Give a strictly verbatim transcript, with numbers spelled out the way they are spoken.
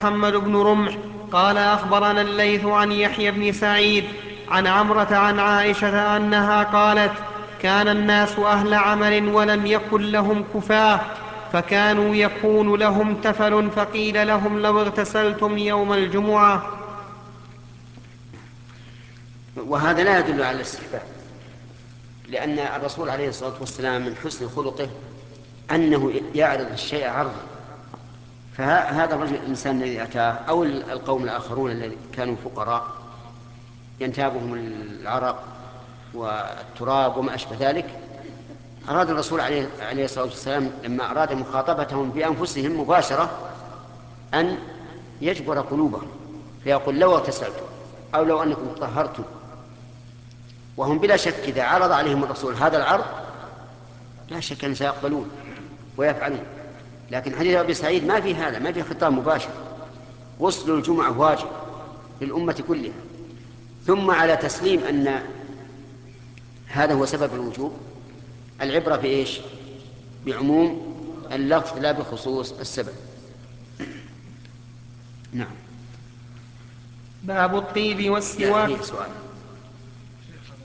محمد بن رمح قال أخبرنا الليث عن يحيى بن سعيد عن عمرة عن عائشة أنها قالت: كان الناس أهل عمل ولم يكن لهم كفاة، فكانوا يكون لهم تفل، فقيل لهم: لو اغتسلتم يوم الجمعة. وهذا لا يدل على الاستحباب، لأن الرسول عليه الصلاة والسلام من حسن خلقه أنه يعرض الشيء عرضا. فهذا الرجل الإنسان الذي أتاه أو القوم الآخرون الذين كانوا فقراء ينتابهم العرق والتراب وما أشبه ذلك، أراد الرسول عليه, عليه الصلاة والسلام لما أراد مخاطبتهم بأنفسهم مباشرة أن يجبر قلوبهم، فيقول: لو اغتسلتم أو لو أنكم طهرتم. وهم بلا شك إذا عرض عليهم الرسول هذا العرض لا شك أن سيقبلون ويفعلون. لكن حديث أبي سعيد ما في هذا، ما في خطاب مباشر. غسل الجمعة واجب للأمة كلها. ثم على تسليم أن هذا هو سبب الوجوب، العبرة بإيش؟ بعموم اللفظ لا بخصوص السبب. نعم. باب الطيب لا، والسواك. فيه سؤال.